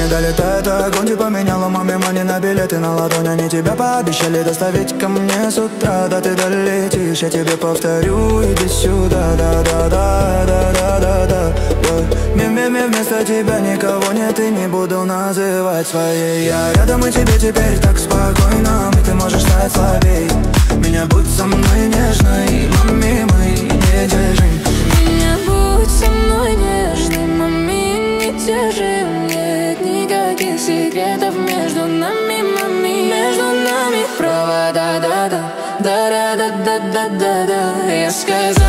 не долетает огонь. Ты поменяла маме мани на билеты на ладонь. Они тебя пообещали доставить ко мне с утра. Да ты долетишь, я тебе повторю, иди сюда. Да-да-да-да-да-да-да. Вместо тебя никого нет и не буду называть своей. Я рядом и тебе теперь так спокойно. И ты можешь стать слабей. Меня будь со мной нежной, маме, мы не держим. Меня будь со мной нежной, маме, не держим. Нет никаких секретов между нами, маме. Между нами провода, да-да, да-да-да-да-да-да. Я сказала.